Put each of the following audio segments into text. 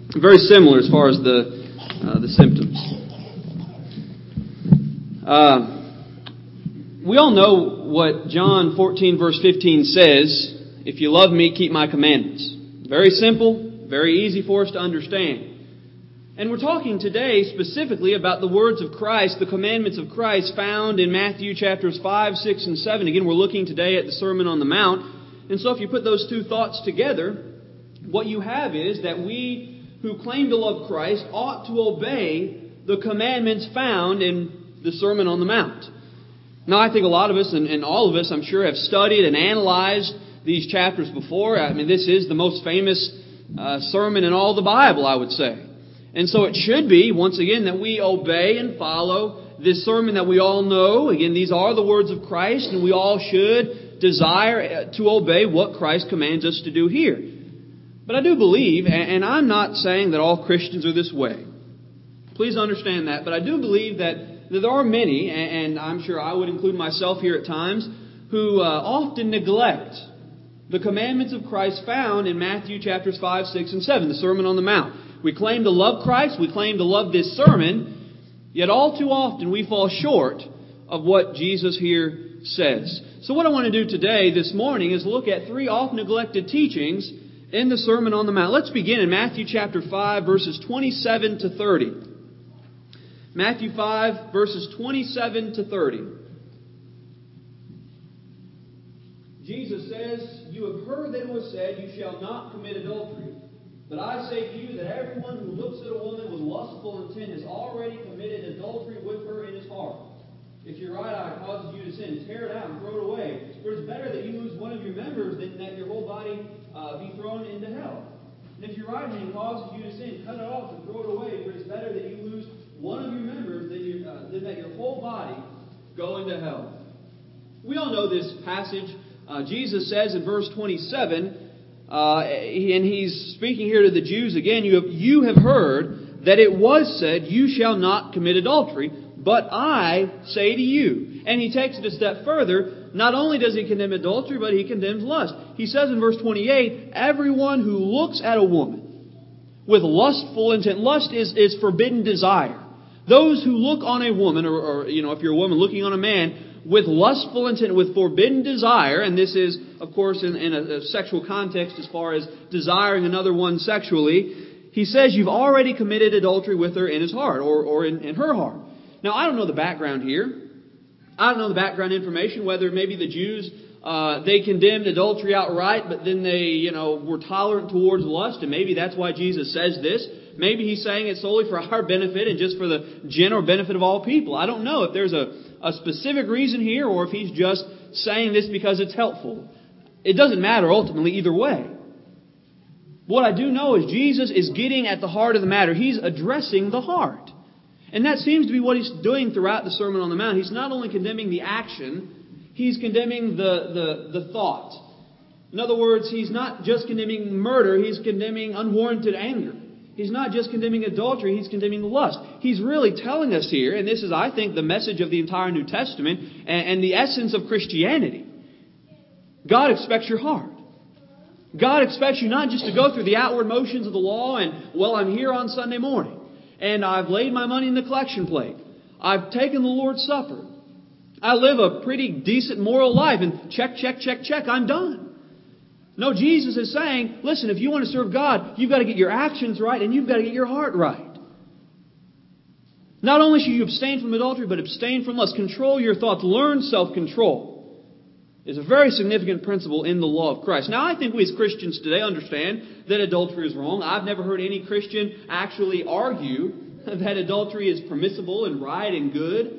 Very similar as far as the symptoms. We all know what John 14 verse 15 says, "If you love me, keep my commandments." Very simple, very easy for us to understand. And we're talking today specifically about the words of Christ, the commandments of Christ found in Matthew chapters 5, 6, and 7. Again, we're looking today at the Sermon on the Mount. And so if you put those two thoughts together, what you have is that we who claim to love Christ ought to obey the commandments found in the Sermon on the Mount. Now, I think a lot of us, and all of us, I'm sure, have studied and analyzed these chapters before. I mean, this is the most famous sermon in all the Bible, I would say. And so it should be, once again, that we obey and follow this sermon that we all know. Again, these are the words of Christ, and we all should desire to obey what Christ commands us to do here. But I do believe, and I'm not saying that all Christians are this way. Please understand that. But I do believe that there are many, and I'm sure I would include myself here at times, who often neglect the commandments of Christ found in Matthew chapters 5, 6, and 7, the Sermon on the Mount. We claim to love Christ, we claim to love this sermon, yet all too often we fall short of what Jesus here says. So what I want to do today, this morning, is look at three oft-neglected teachings in the Sermon on the Mount. Let's begin in Matthew chapter 5, verses 27 to 30. Matthew 5, verses 27 to 30. Jesus says, "You have heard that it was said, 'You shall not commit adultery.' But I say to you that everyone who looks at a woman with lustful intent has already committed adultery with her in his heart. If your right eye causes you to sin, tear it out and throw it away. For it's better that you lose one of your members than that your whole body be thrown into hell. And if your right hand causes you to sin, cut it off and throw it away. For it's better that you lose one of your members than that your whole body go into hell." We all know this passage. Jesus says in verse 27, and he's speaking here to the Jews again, you have heard that it was said, 'You shall not commit adultery,' but I say to you." And he takes it a step further. Not only does he condemn adultery, but he condemns lust. He says in verse 28, "Everyone who looks at a woman with lustful intent." Lust is forbidden desire. Those who look on a woman, or if you're a woman looking on a man, with lustful intent, with forbidden desire, and this is, of course, in a sexual context as far as desiring another one sexually, he says you've already committed adultery with her in his heart, or in her heart. Now, I don't know the background here. I don't know the background information, whether maybe the Jews, they condemned adultery outright, but then they, were tolerant towards lust, and maybe that's why Jesus says this. Maybe he's saying it solely for our benefit and just for the general benefit of all people. I don't know if there's a specific reason here, or if he's just saying this because it's helpful. It doesn't matter ultimately either way. What I do know is Jesus is getting at the heart of the matter. He's addressing the heart. And that seems to be what he's doing throughout the Sermon on the Mount. He's not only condemning the action, he's condemning the thought. In other words, he's not just condemning murder, he's condemning unwarranted anger. He's not just condemning adultery, he's condemning lust. He's really telling us here, and this is, I think, the message of the entire New Testament and the essence of Christianity. God expects your heart. God expects you not just to go through the outward motions of the law and, well, I'm here on Sunday morning, and I've laid my money in the collection plate. I've taken the Lord's Supper. I live a pretty decent moral life, and check, I'm done. No, Jesus is saying, listen, if you want to serve God, you've got to get your actions right and you've got to get your heart right. Not only should you abstain from adultery, but abstain from lust. Control your thoughts. Learn self-control. It's a very significant principle in the law of Christ. Now, I think we as Christians today understand that adultery is wrong. I've never heard any Christian actually argue that adultery is permissible and right and good.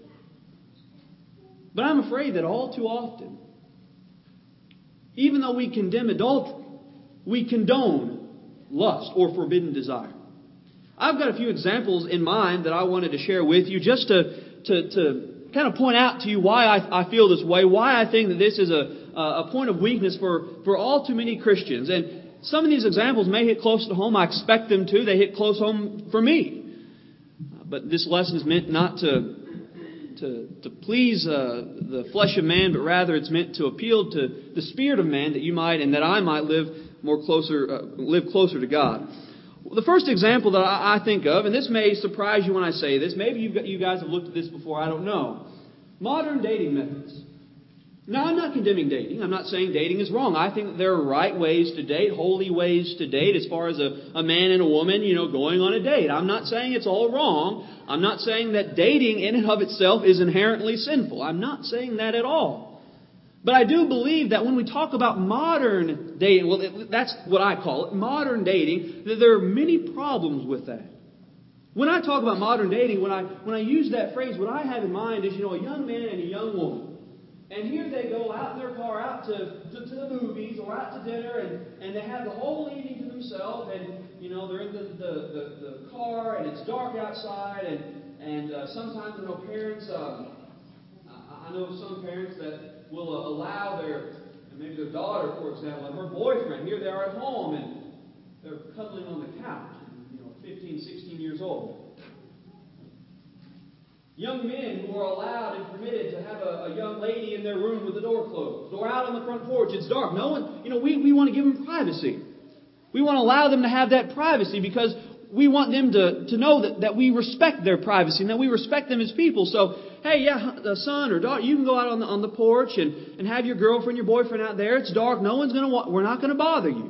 But I'm afraid that all too often, even though we condemn adultery, we condone lust or forbidden desire. I've got a few examples in mind that I wanted to share with you just to kind of point out to you why I feel this way, why I think that this is a point of weakness for all too many Christians. And some of these examples may hit close to home. I expect them to. They hit close home for me. But this lesson is meant not to please the flesh of man, but rather it's meant to appeal to the spirit of man, that you might and that I might live closer to God. The first example that I think of, and this may surprise you when I say this, maybe you guys have looked at this before, I don't know. Modern dating methods. Now, I'm not condemning dating. I'm not saying dating is wrong. I think that there are right ways to date, holy ways to date, as far as a man and a woman, going on a date. I'm not saying it's all wrong. I'm not saying that dating in and of itself is inherently sinful. I'm not saying that at all. But I do believe that when we talk about modern dating, well, that's what I call it, modern dating, that there are many problems with that. When I talk about modern dating, when I use that phrase, what I have in mind is, a young man and a young woman. And here they go out in their car, out to the movies or out to dinner, and they have the whole evening to themselves. And they're in the car, and it's dark outside. And sometimes parents, I know some parents that will allow maybe their daughter, for example, and her boyfriend. Here they are at home, and they're cuddling on the couch. 15, 16 years old. Young men who are allowed and permitted to have a young lady in their room with the door closed, or out on the front porch. It's dark. No one, we want to give them privacy. We want to allow them to have that privacy because we want them to know that we respect their privacy and that we respect them as people. So, hey, son or daughter, you can go out on the porch and have your girlfriend, your boyfriend out there. It's dark. We're not going to bother you.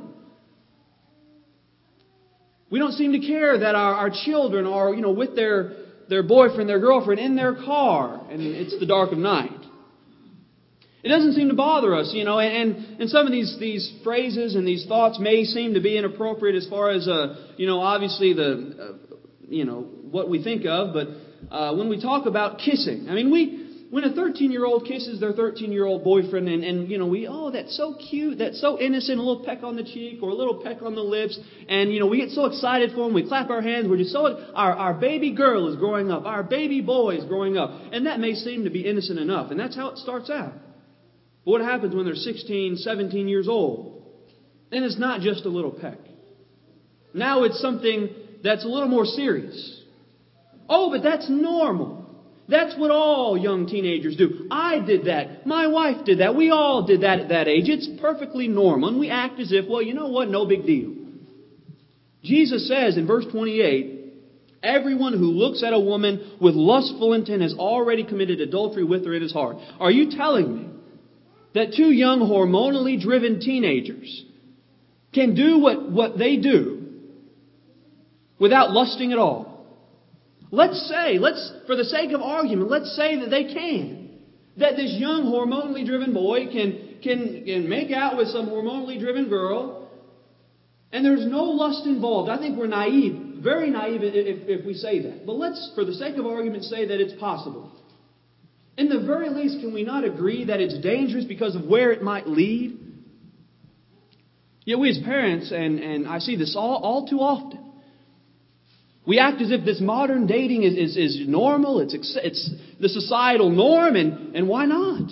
We don't seem to care that our children are, with their boyfriend, their girlfriend in their car, and it's the dark of night. It doesn't seem to bother us, and some of these phrases and these thoughts may seem to be inappropriate as far as, obviously what we think of, but when we talk about kissing, when a 13-year-old kisses their 13-year-old boyfriend and that's so cute, that's so innocent, a little peck on the cheek or a little peck on the lips, and, we get so excited for them, we clap our hands, we're just so, our baby girl is growing up, our baby boy is growing up, and that may seem to be innocent enough, and that's how it starts out. But what happens when they're 16, 17 years old? Then it's not just a little peck. Now it's something that's a little more serious. Oh, but that's normal. That's what all young teenagers do. I did that. My wife did that. We all did that at that age. It's perfectly normal. And we act as if, no big deal. Jesus says in verse 28, everyone who looks at a woman with lustful intent has already committed adultery with her in his heart. Are you telling me that two young hormonally driven teenagers can do what they do without lusting at all? Let's for the sake of argument, let's say that they can. That this young hormonally driven boy can make out with some hormonally driven girl, and there's no lust involved. I think we're naive, very naive if we say that. But let's, for the sake of argument, say that it's possible. In the very least, can we not agree that it's dangerous because of where it might lead? Yet we as parents, and I see this all too often, we act as if this modern dating is normal, it's the societal norm, and why not?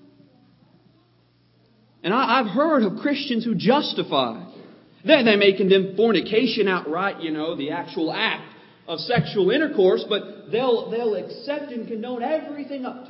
And I've heard of Christians who justify. They may condemn fornication outright, the actual act of sexual intercourse, but they'll accept and condone everything up to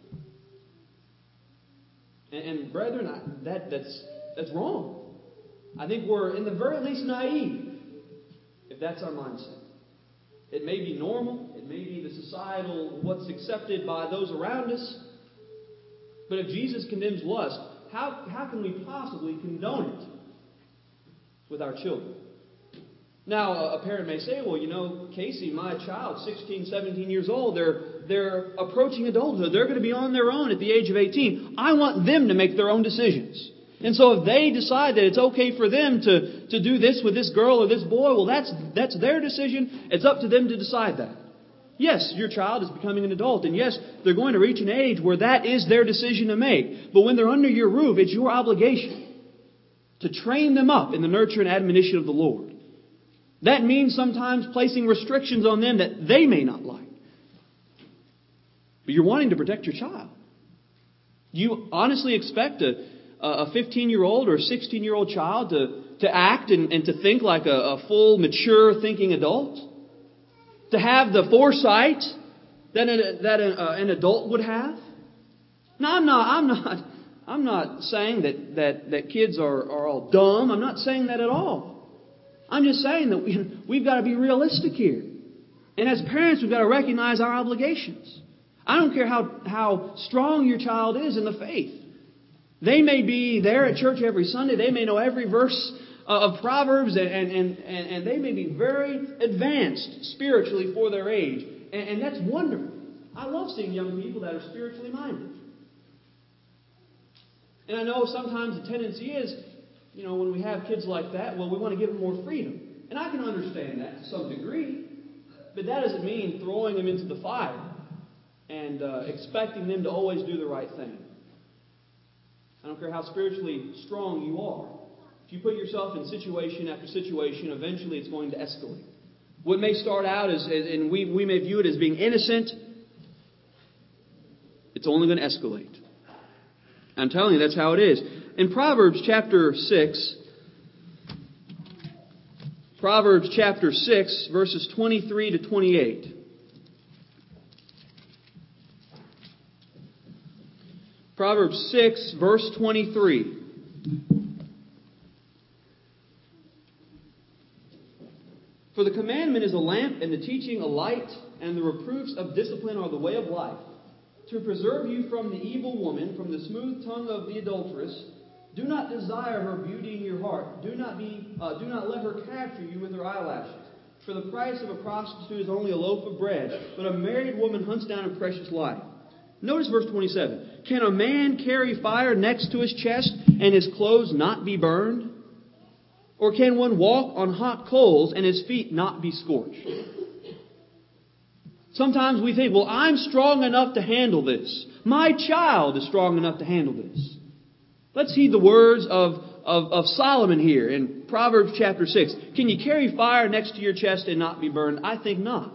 it. And brethren, that's wrong. I think we're in the very least naive if that's our mindset. It may be normal. It may be the societal, what's accepted by those around us. But if Jesus condemns lust, how can we possibly condone it with our children? Now, a parent may say, well, Casey, my child, 16, 17 years old, they're approaching adulthood. They're going to be on their own at the age of 18. I want them to make their own decisions. And so if they decide that it's okay for them to do this with this girl or this boy, well, that's their decision. It's up to them to decide that. Yes, your child is becoming an adult. And yes, they're going to reach an age where that is their decision to make. But when they're under your roof, it's your obligation to train them up in the nurture and admonition of the Lord. That means sometimes placing restrictions on them that they may not like. But you're wanting to protect your child. You honestly expect a 15-year-old or a 16-year-old child to act and to think like a full, mature, thinking adult? To have the foresight that an adult would have? No, I'm not saying that kids are all dumb. I'm not saying that at all. I'm just saying that we've got to be realistic here. And as parents, we've got to recognize our obligations. I don't care how strong your child is in the faith. They may be there at church every Sunday. They may know every verse of Proverbs, and they may be very advanced spiritually for their age. And that's wonderful. I love seeing young people that are spiritually minded. And I know sometimes the tendency is, when we have kids like that, well, we want to give them more freedom. And I can understand that to some degree. But that doesn't mean throwing them into the fire and expecting them to always do the right thing. I don't care how spiritually strong you are. If you put yourself in situation after situation, eventually it's going to escalate. What may start out as, and we may view it as being innocent, it's only going to escalate. I'm telling you, that's how it is. In Proverbs chapter 6, verses 23 to 28. Proverbs 6, verse 23. For the commandment is a lamp, and the teaching a light, and the reproofs of discipline are the way of life, to preserve you from the evil woman, from the smooth tongue of the adulteress. Do not desire her beauty in your heart. Do not let her capture you with her eyelashes. For the price of a prostitute is only a loaf of bread, but a married woman hunts down a precious life. Notice verse 27. Can a man carry fire next to his chest and his clothes not be burned? Or can one walk on hot coals and his feet not be scorched? Sometimes we think, well, I'm strong enough to handle this. My child is strong enough to handle this. Let's heed the words of Solomon here in Proverbs chapter 6. Can you carry fire next to your chest and not be burned? I think not.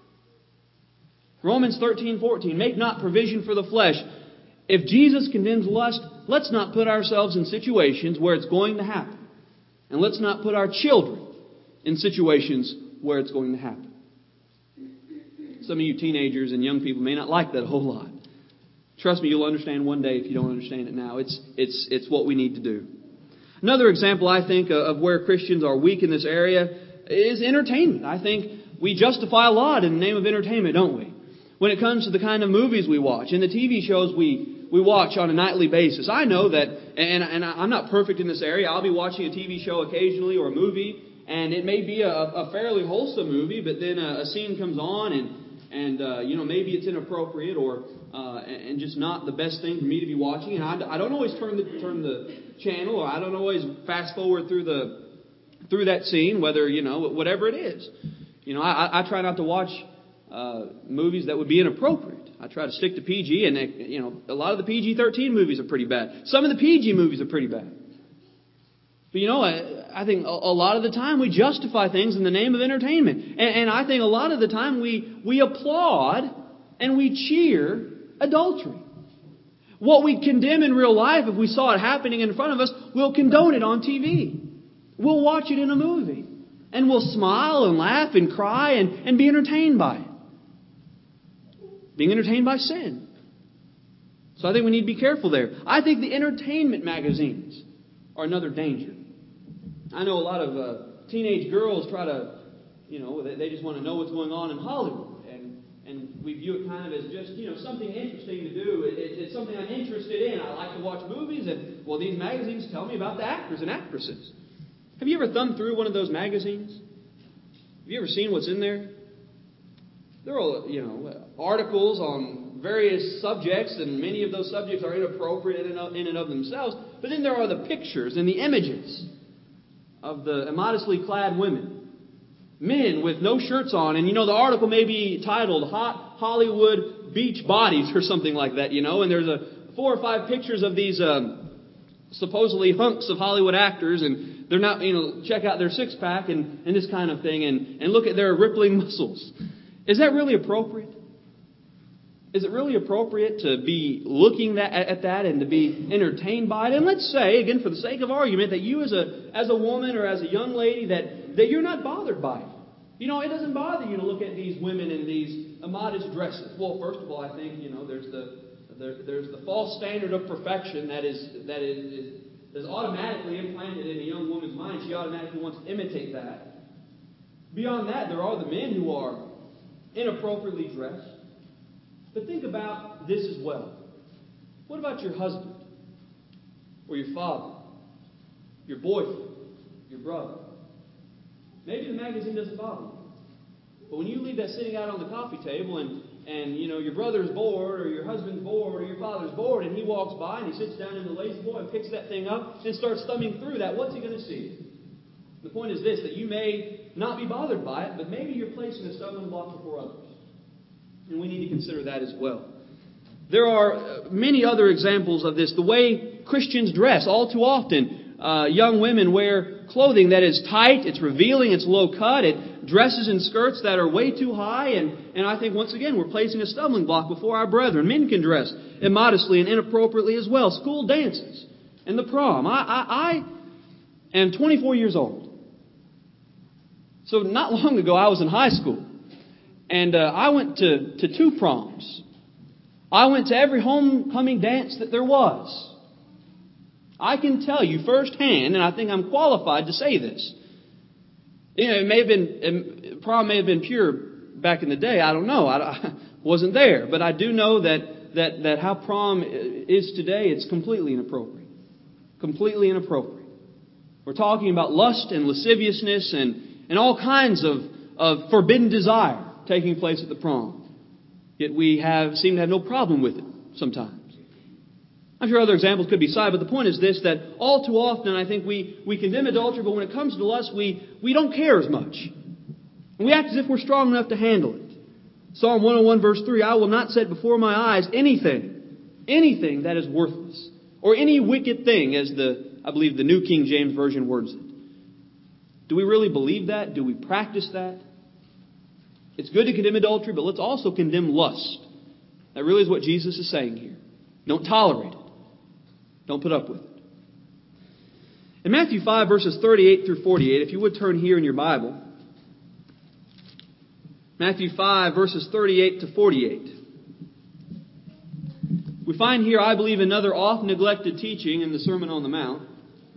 Romans 13:14. Make not provision for the flesh. If Jesus condemns lust, let's not put ourselves in situations where it's going to happen. And let's not put our children in situations where it's going to happen. Some of you teenagers and young people may not like that a whole lot. Trust me, you'll understand one day if you don't understand it now. It's what we need to do. Another example, I think, of where Christians are weak in this area is entertainment. I think we justify a lot in the name of entertainment, don't we? When it comes to the kind of movies we watch and the TV shows we watch on a nightly basis. I know that, and I'm not perfect in this area. I'll be watching a TV show occasionally or a movie, and it may be a fairly wholesome movie, but then a scene comes on and maybe it's inappropriate or and just not the best thing for me to be watching. And I don't always turn the channel, or I don't always fast forward through that scene, whatever it is. I try not to watch movies that would be inappropriate. I try to stick to PG, and a lot of the PG-13 movies are pretty bad. Some of the PG movies are pretty bad. But I think a lot of the time we justify things in the name of entertainment. And I think a lot of the time we applaud and we cheer adultery. What we condemn in real life, if we saw it happening in front of us, we'll condone it on TV. We'll watch it in a movie. And we'll smile and laugh and cry and be entertained by it. Being entertained by sin. So I think we need to be careful there. I think the entertainment magazines are another danger. I know a lot of teenage girls try to, they just want to know what's going on in Hollywood. And we view it kind of as just, something interesting to do. It's something I'm interested in. I like to watch movies, and, these magazines tell me about the actors and actresses. Have you ever thumbed through one of those magazines? Have you ever seen what's in there? There are, articles on various subjects, and many of those subjects are inappropriate in and of themselves. But then there are the pictures and the images of the immodestly clad women. Men with no shirts on, and the article may be titled Hot Hollywood Beach Bodies or something like that, and there's 4 or 5 pictures of these supposedly hunks of Hollywood actors, and they're not, check out their six-pack and this kind of thing, and look at their rippling muscles. Is that really appropriate? Is it really appropriate to be looking at that and to be entertained by it? And let's say, again, for the sake of argument, that you as a woman or as a young lady, that you're not bothered by it. It doesn't bother you to look at these women in these immodest dresses. Well, first of all, I think, there's the false standard of perfection that that's automatically implanted in a young woman's mind. She automatically wants to imitate that. Beyond that, there are the men who are inappropriately dressed. But think about this as well. What about your husband? Or your father? Your boyfriend? Your brother? Maybe the magazine doesn't bother you. But when you leave that sitting out on the coffee table and your brother's bored or your husband's bored or your father's bored and he walks by and he sits down in the lazy boy and picks that thing up and starts thumbing through that, what's he going to see? The point is this, that you may not be bothered by it, but maybe you're placing a stumbling block before others. And we need to consider that as well. There are many other examples of this. The way Christians dress, all too often, young women wear clothing that is tight, it's revealing, it's low cut, it dresses in skirts that are way too high, and I think once again we're placing a stumbling block before our brethren. Men can dress immodestly and inappropriately as well. School dances and the prom. I am 24 years old. So not long ago I was in high school, and I went to 2 proms. I went to every homecoming dance that there was. I can tell you firsthand, and I think I'm qualified to say this. Prom may have been pure back in the day. I don't know. I wasn't there, but I do know that how prom is today, it's completely inappropriate. Completely inappropriate. We're talking about lust and lasciviousness and all kinds of forbidden desire taking place at the prom. Yet we seem to have no problem with it sometimes. I'm sure other examples could be cited, but the point is this, that all too often I think we condemn adultery, but when it comes to lust, we don't care as much. And we act as if we're strong enough to handle it. Psalm 101 verse 3, I will not set before my eyes anything that is worthless, or any wicked thing, as I believe the New King James Version words it. Do we really believe that? Do we practice that? It's good to condemn adultery, but let's also condemn lust. That really is what Jesus is saying here. Don't tolerate it. Don't put up with it. In Matthew 5, verses 38 through 48, if you would turn here in your Bible. Matthew 5, verses 38 to 48. We find here, I believe, another oft-neglected teaching in the Sermon on the Mount.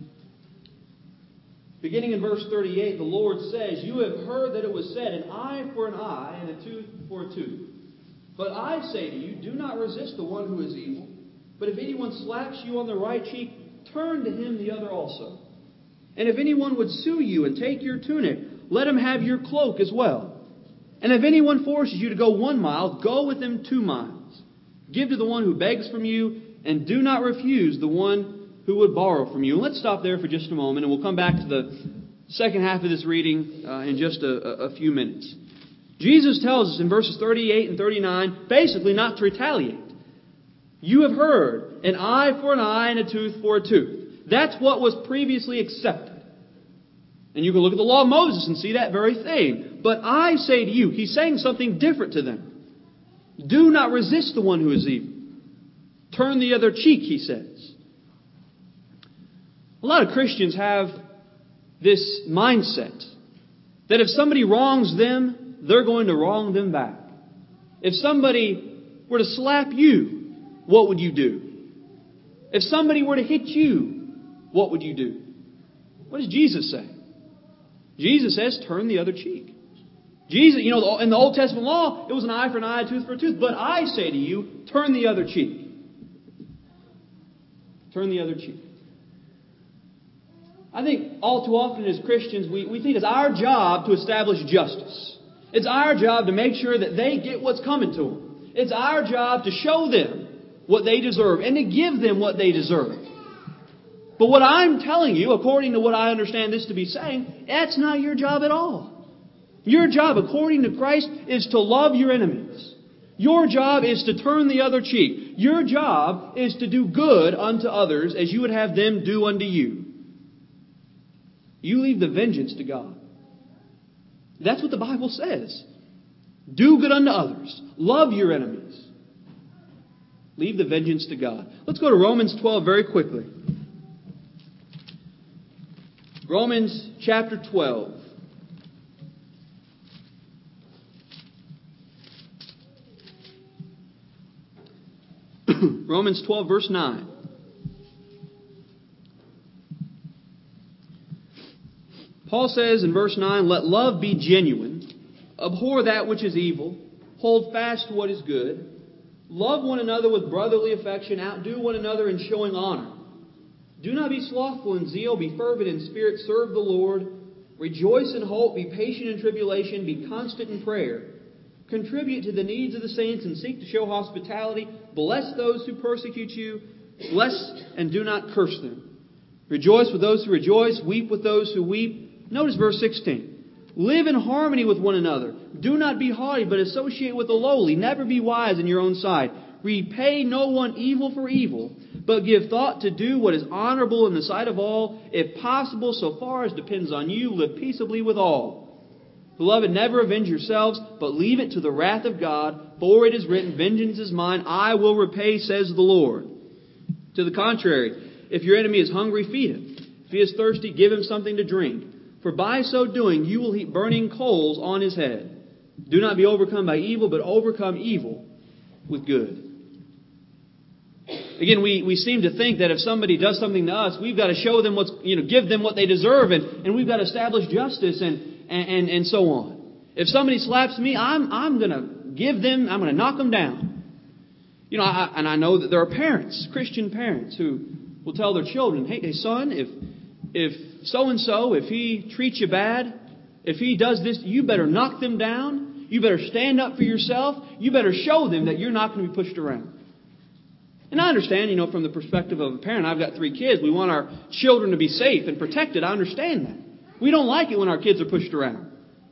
Beginning in verse 38, the Lord says, You have heard that it was said, an eye for an eye and a tooth for a tooth. But I say to you, do not resist the one who is evil. But if anyone slaps you on the right cheek, turn to him the other also. And if anyone would sue you and take your tunic, let him have your cloak as well. And if anyone forces you to go 1 mile, go with him 2 miles. Give to the one who begs from you, and do not refuse the one who would borrow from you. And let's stop there for just a moment, and we'll come back to the second half of this reading in just a few minutes. Jesus tells us in verses 38 and 39, basically not to retaliate. You have heard, an eye for an eye and a tooth for a tooth. That's what was previously accepted. And you can look at the law of Moses and see that very thing. But I say to you, he's saying something different to them. Do not resist the one who is evil. Turn the other cheek, he says. A lot of Christians have this mindset that if somebody wrongs them, they're going to wrong them back. If somebody were to slap you, what would you do? If somebody were to hit you, what would you do? What does Jesus say? Jesus says, turn the other cheek. Jesus, in the Old Testament law, it was an eye for an eye, a tooth for a tooth. But I say to you, turn the other cheek. Turn the other cheek. I think all too often as Christians, we think it's our job to establish justice. It's our job to make sure that they get what's coming to them. It's our job to show them what they deserve and to give them what they deserve. But what I'm telling you, according to what I understand this to be saying, that's not your job at all. Your job, according to Christ, is to love your enemies. Your job is to turn the other cheek. Your job is to do good unto others as you would have them do unto you. You leave the vengeance to God. That's what the Bible says. Do good unto others. Love your enemies. Leave the vengeance to God. Let's go to Romans 12 very quickly. Romans chapter 12. Romans 12 verse 9. Paul says in verse 9, let love be genuine. Abhor that which is evil. Hold fast to what is good. Love one another with brotherly affection. Outdo one another in showing honor. Do not be slothful in zeal. Be fervent in spirit. Serve the Lord. Rejoice in hope. Be patient in tribulation. Be constant in prayer. Contribute to the needs of the saints and seek to show hospitality. Bless those who persecute you. Bless and do not curse them. Rejoice with those who rejoice. Weep with those who weep. Notice verse 16. Live in harmony with one another. Do not be haughty, but associate with the lowly. Never be wise in your own sight. Repay no one evil for evil, but give thought to do what is honorable in the sight of all. If possible, so far as depends on you, live peaceably with all. Beloved, never avenge yourselves, but leave it to the wrath of God. For it is written, vengeance is mine, I will repay, says the Lord. To the contrary, if your enemy is hungry, feed him. If he is thirsty, give him something to drink. For by so doing, you will heap burning coals on his head. Do not be overcome by evil, but overcome evil with good. Again, we seem to think that if somebody does something to us, we've got to show them give them what they deserve, and we've got to establish justice and so on. If somebody slaps me, I'm going to knock them down. I know that there are parents, Christian parents, who will tell their children, hey son, if so-and-so, if he treats you bad, if he does this, you better knock them down. You better stand up for yourself. You better show them that you're not going to be pushed around. And I understand, from the perspective of a parent, I've got 3 kids. We want our children to be safe and protected. I understand that. We don't like it when our kids are pushed around.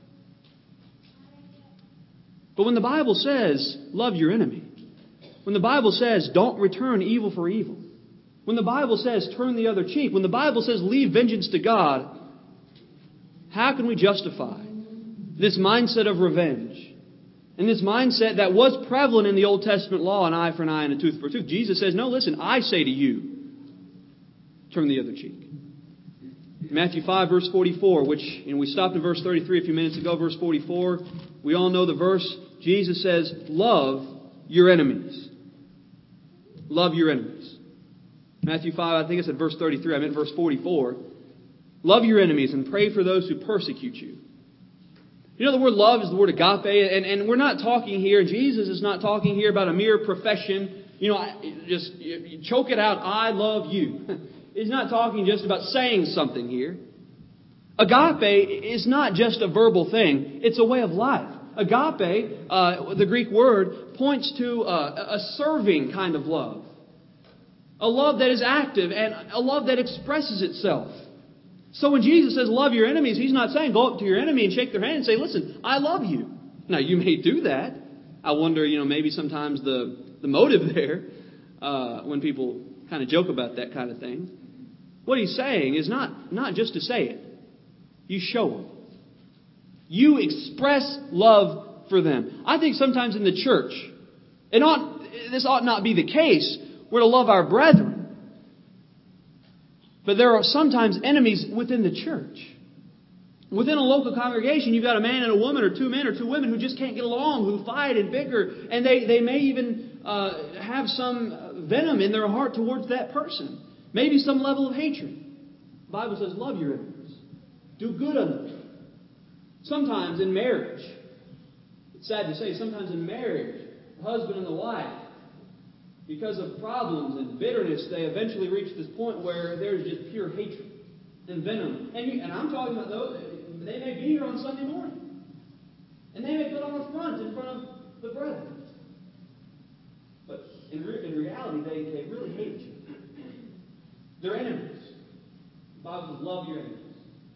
But when the Bible says, love your enemy, when the Bible says, don't return evil for evil, when the Bible says, turn the other cheek, when the Bible says, leave vengeance to God, how can we justify this mindset of revenge? And this mindset that was prevalent in the Old Testament law, an eye for an eye and a tooth for a tooth. Jesus says, no, listen, I say to you, turn the other cheek. Matthew 5, verse 44, which we stopped in verse 33 a few minutes ago, verse 44. We all know the verse. Jesus says, love your enemies. Love your enemies. Matthew 5, I think it's at verse 33. I meant verse 44. Love your enemies and pray for those who persecute you. The word love is the word agape, and we're not talking here, Jesus is not talking here about a mere profession. Just choke it out, I love you. He's not talking just about saying something here. Agape is not just a verbal thing, it's a way of life. Agape, the Greek word, points to a serving kind of love. A love that is active and a love that expresses itself. So when Jesus says love your enemies, He's not saying go up to your enemy and shake their hand and say, listen, I love you. Now, you may do that. I wonder, maybe sometimes the motive there, when people kind of joke about that kind of thing. What He's saying is not just to say it. You show them. You express love for them. I think sometimes in the church, this ought not be the case. We're to love our brethren. But there are sometimes enemies within the church. Within a local congregation, you've got a man and a woman, or 2 men or 2 women who just can't get along, who fight and bicker, and they may even have some venom in their heart towards that person. Maybe some level of hatred. The Bible says, love your enemies. Do good unto them. Sometimes in marriage, it's sad to say, sometimes in marriage, the husband and the wife, because of problems and bitterness, they eventually reach this point where there's just pure hatred and venom. And I'm talking about those, they may be here on Sunday morning. And they may put on a front in front of the brethren. But in reality, they really hate each other. They're enemies. The Bible says, love your enemies.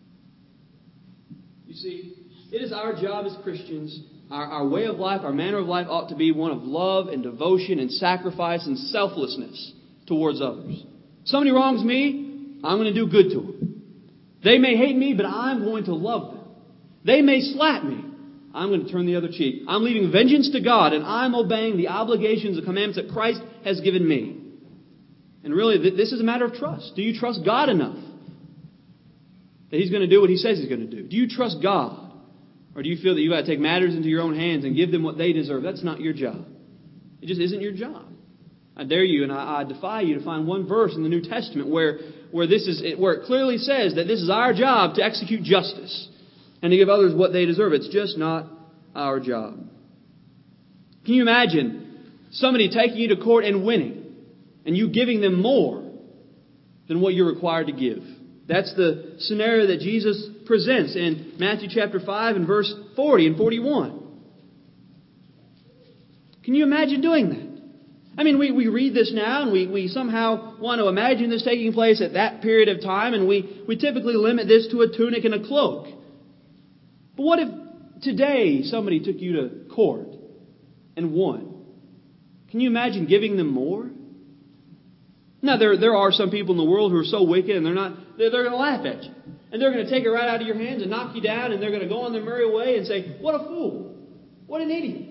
You see, it is our job as Christians, our way of life, our manner of life ought to be one of love and devotion and sacrifice and selflessness towards others. Somebody wrongs me, I'm going to do good to them. They may hate me, but I'm going to love them. They may slap me, I'm going to turn the other cheek. I'm leaving vengeance to God, and I'm obeying the obligations, the commandments that Christ has given me. And really, this is a matter of trust. Do you trust God enough that He's going to do what He says He's going to do? Do you trust God? Or do you feel that you've got to take matters into your own hands and give them what they deserve? That's not your job. It just isn't your job. I dare you and I defy you to find one verse in the New Testament where it clearly says that this is our job to execute justice and to give others what they deserve. It's just not our job. Can you imagine somebody taking you to court and winning and you giving them more than what you're required to give? That's the scenario that Jesus presents in Matthew chapter 5 and verse 40 and 41. Can you imagine doing that? I mean, we read this now and we somehow want to imagine this taking place at that period of time, and we typically limit this to a tunic and a cloak. But what if today somebody took you to court and won? Can you imagine giving them more? Now, there are some people in the world who are so wicked and they're going to laugh at you. And they're going to take it right out of your hands and knock you down, and they're going to go on their merry way and say, "What a fool. What an idiot."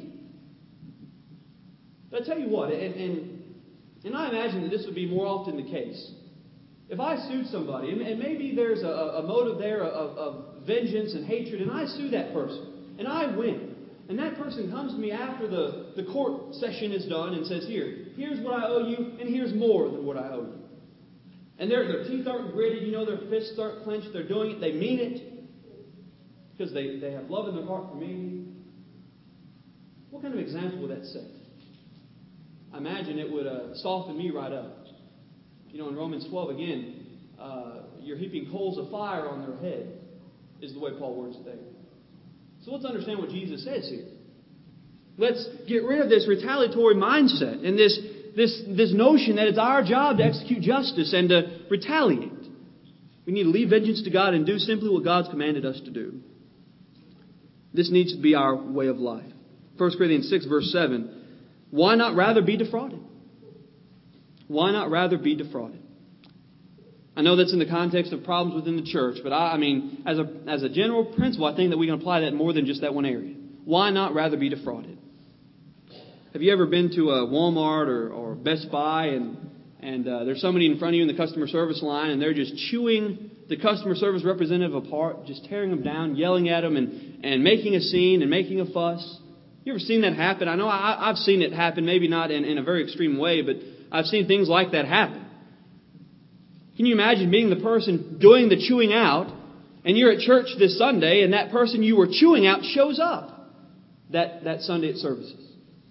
But I tell you what, and I imagine that this would be more often the case. If I sued somebody, and maybe there's a motive there of vengeance and hatred, and I sue that person, and I win, and that person comes to me after the court session is done and says, here's what I owe you, and here's more than what I owe you. And their teeth aren't gritted, their fists aren't clenched, they're doing it, they mean it, because they have love in their heart for me. What kind of example would that set? I imagine it would soften me right up. In Romans 12 again, you're heaping coals of fire on their head, is the way Paul words it there. So let's understand what Jesus says here. Let's get rid of this retaliatory mindset and this notion that it's our job to execute justice and to retaliate. We need to leave vengeance to God and do simply what God's commanded us to do. This needs to be our way of life. 1 Corinthians 6 verse 7. Why not rather be defrauded? Why not rather be defrauded? I know that's in the context of problems within the church, but I mean, as a general principle, I think that we can apply that more than just that one area. Why not rather be defrauded? Have you ever been to a Walmart or Best Buy and there's somebody in front of you in the customer service line and they're just chewing the customer service representative apart, just tearing them down, yelling at them and making a scene and making a fuss? You ever seen that happen? I know I've seen it happen, maybe not in a very extreme way, but I've seen things like that happen. Can you imagine being the person doing the chewing out, and you're at church this Sunday, and that person you were chewing out shows up that Sunday at services?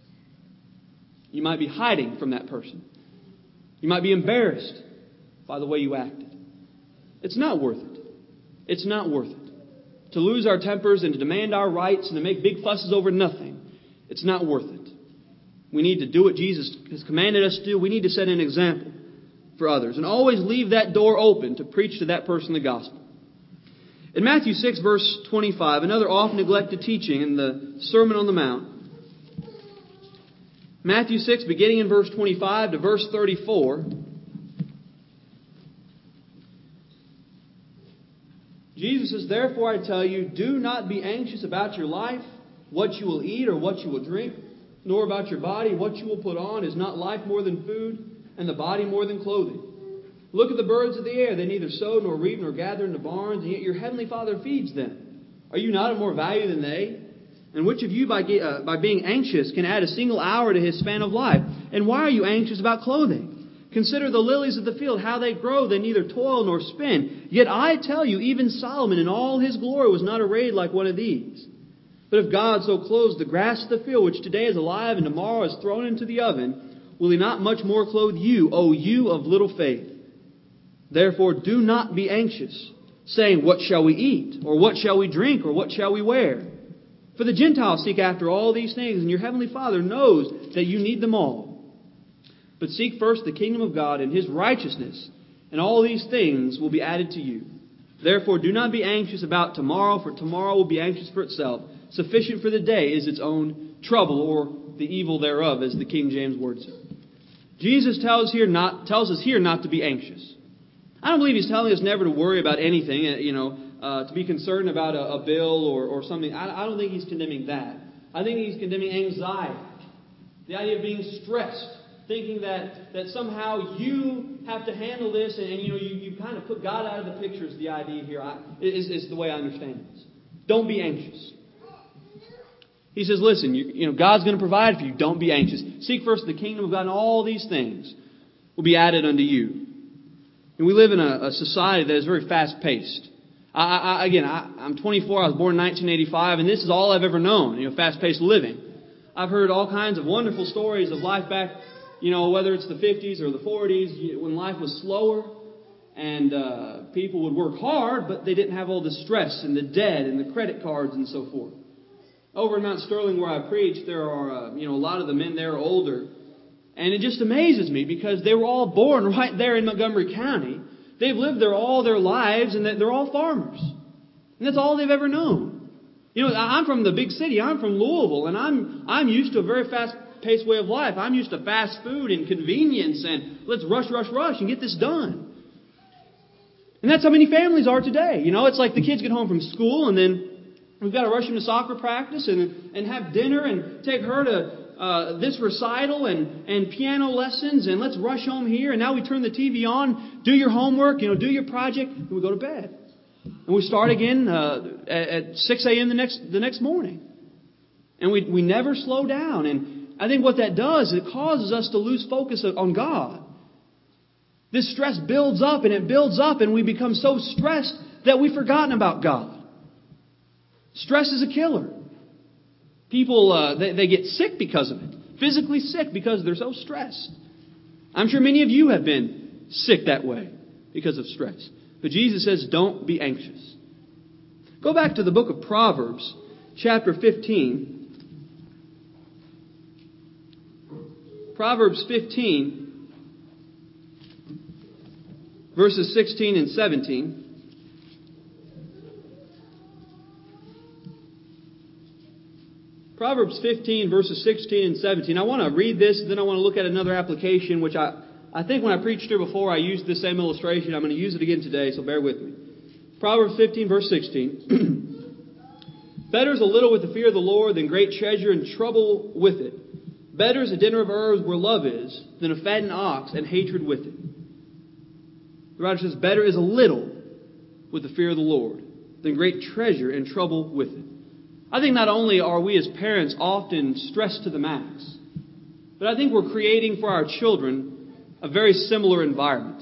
You might be hiding from that person. You might be embarrassed by the way you acted. It's not worth it. It's not worth it. To lose our tempers and to demand our rights and to make big fusses over nothing. It's not worth it. We need to do what Jesus has commanded us to do. We need to set an example for others. And always leave that door open to preach to that person the gospel. In Matthew 6 verse 25, another oft neglected teaching in the Sermon on the Mount. Matthew 6 beginning in verse 25 to verse 34. Jesus says, "Therefore I tell you, do not be anxious about your life, what you will eat or what you will drink, nor about your body, what you will put on. Is not life more than food, and the body more than clothing? Look at the birds of the air. They neither sow nor reap nor gather into barns, and yet your heavenly Father feeds them. Are you not of more value than they? And which of you, by being anxious, can add a single hour to his span of life? And why are you anxious about clothing? Consider the lilies of the field, how they grow. They neither toil nor spin. Yet I tell you, even Solomon in all his glory was not arrayed like one of these. But if God so clothes the grass of the field, which today is alive and tomorrow is thrown into the oven, will he not much more clothe you, O you of little faith? Therefore do not be anxious, saying, what shall we eat? Or what shall we drink? Or what shall we wear? For the Gentiles seek after all these things, and your heavenly Father knows that you need them all. But seek first the kingdom of God and his righteousness, and all these things will be added to you. Therefore do not be anxious about tomorrow, for tomorrow will be anxious for itself. Sufficient for the day is its own trouble, or the evil thereof, as the King James words it. Jesus tells us here not to be anxious. I don't believe he's telling us never to worry about anything, to be concerned about a bill or something. I don't think he's condemning that. I think he's condemning anxiety. The idea of being stressed, thinking that somehow you have to handle this, and you kind of put God out of the picture is the idea here. Is the way I understand this. Don't be anxious. He says, listen, God's going to provide for you. Don't be anxious. Seek first the kingdom of God, and all these things will be added unto you. And we live in a society that is very fast-paced. I'm 24. I was born in 1985, and this is all I've ever known, fast-paced living. I've heard all kinds of wonderful stories of life back, whether it's the 50s or the 40s, when life was slower and people would work hard, but they didn't have all the stress and the debt and the credit cards and so forth. Over in Mount Sterling where I preach, there are, a lot of the men there are older. And it just amazes me because they were all born right there in Montgomery County. They've lived there all their lives and they're all farmers. And that's all they've ever known. I'm from the big city. I'm from Louisville, and I'm used to a very fast-paced way of life. I'm used to fast food and convenience and let's rush and get this done. And that's how many families are today. It's like the kids get home from school and then we've got to rush them to soccer practice and have dinner and take her to this recital and piano lessons, and let's rush home here. And now we turn the TV on, do your homework, do your project, and we go to bed. And we start again at 6 a.m. the next morning. And we never slow down. And I think what that does, it causes us to lose focus on God. This stress builds up and it builds up, and we become so stressed that we've forgotten about God. Stress is a killer. People, they get sick because of it. Physically sick because they're so stressed. I'm sure many of you have been sick that way because of stress. But Jesus says, don't be anxious. Go back to the book of Proverbs, chapter 15. Proverbs 15, verses 16 and 17. Proverbs 15, verses 16 and 17. I want to read this, then I want to look at another application, which I think when I preached here before, I used this same illustration. I'm going to use it again today, so bear with me. Proverbs 15, verse 16. Better is a little with the fear of the Lord than great treasure and trouble with it. Better is a dinner of herbs where love is than a fattened ox and hatred with it. The writer says, better is a little with the fear of the Lord than great treasure and trouble with it. I think not only are we as parents often stressed to the max, but I think we're creating for our children a very similar environment.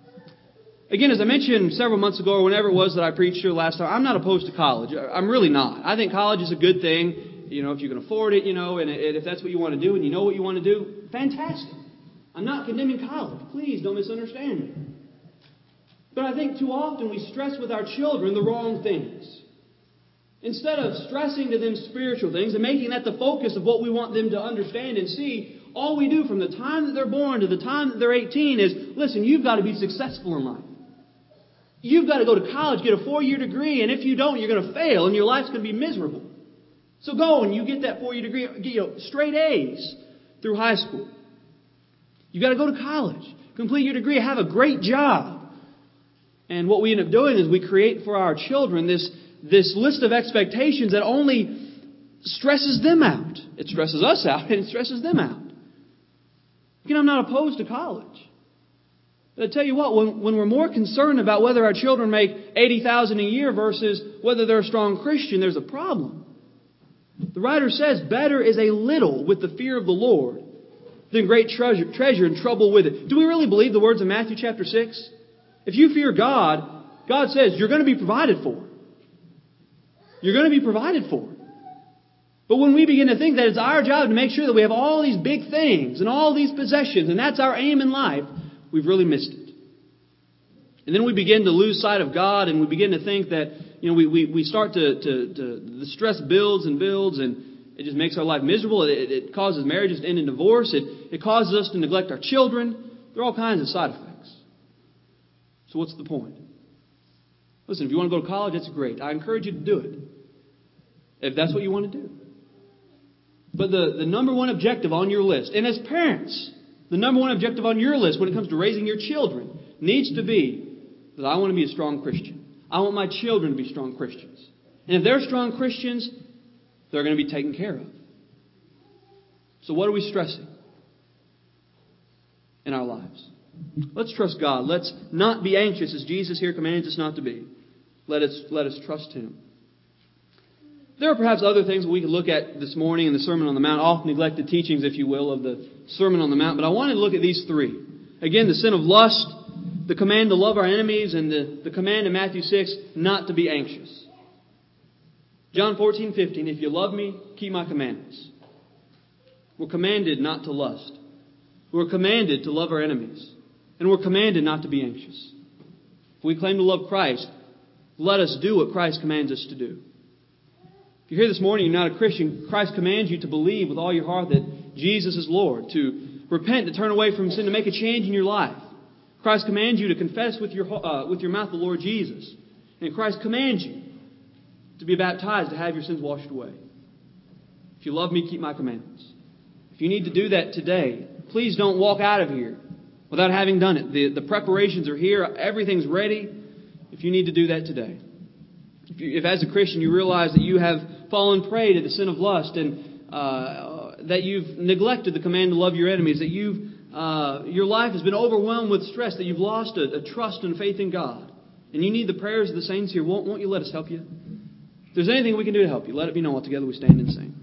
Again, as I mentioned several months ago or whenever it was that I preached here last time, I'm not opposed to college. I'm really not. I think college is a good thing, if you can afford it, and if that's what you want to do and you know what you want to do, fantastic. I'm not condemning college. Please don't misunderstand me. But I think too often we stress with our children the wrong things. Instead of stressing to them spiritual things and making that the focus of what we want them to understand and see, all we do from the time that they're born to the time that they're 18 is, listen, you've got to be successful in life. You've got to go to college, get a 4-year degree, and if you don't, you're going to fail and your life's going to be miserable. So go and you get that 4-year degree, get straight A's through high school. You've got to go to college, complete your degree, have a great job. And what we end up doing is we create for our children this list of expectations that only stresses them out. It stresses us out and it stresses them out. Again, I'm not opposed to college. But I tell you what, when we're more concerned about whether our children make $80,000 a year versus whether they're a strong Christian, there's a problem. The writer says, better is a little with the fear of the Lord than great treasure and trouble with it. Do we really believe the words of Matthew chapter 6? If you fear God, God says you're going to be provided for. You're going to be provided for. But when we begin to think that it's our job to make sure that we have all these big things and all these possessions, and that's our aim in life, we've really missed it. And then we begin to lose sight of God, and we begin to think that, we start to the stress builds and builds, and it just makes our life miserable. It causes marriages to end in divorce. It causes us to neglect our children. There are all kinds of side effects. So what's the point? Listen, if you want to go to college, that's great. I encourage you to do it. If that's what you want to do. But the number one objective on your list, and as parents, the number one objective on your list when it comes to raising your children needs to be that I want to be a strong Christian. I want my children to be strong Christians. And if they're strong Christians, they're going to be taken care of. So what are we stressing in our lives? Let's trust God. Let's not be anxious as Jesus here commands us not to be. Let us trust Him. There are perhaps other things we could look at this morning in the Sermon on the Mount, oft neglected teachings, if you will, of the Sermon on the Mount. But I want to look at these three. Again, the sin of lust, the command to love our enemies, and the command in Matthew 6 not to be anxious. John 14:15, if you love me, keep my commandments. We're commanded not to lust. We're commanded to love our enemies. And we're commanded not to be anxious. If we claim to love Christ, let us do what Christ commands us to do. If you're here this morning and you're not a Christian, Christ commands you to believe with all your heart that Jesus is Lord, to repent, to turn away from sin, to make a change in your life. Christ commands you to confess with your mouth the Lord Jesus. And Christ commands you to be baptized, to have your sins washed away. If you love me, keep my commandments. If you need to do that today, please don't walk out of here without having done it. The preparations are here. Everything's ready. If you need to do that today. If as a Christian you realize that you have fallen prey to the sin of lust and that you've neglected the command to love your enemies, that your life has been overwhelmed with stress, that you've lost a trust and faith in God, and you need the prayers of the saints here, won't you let us help you? If there's anything we can do to help you, let it be known. Together we stand and sing.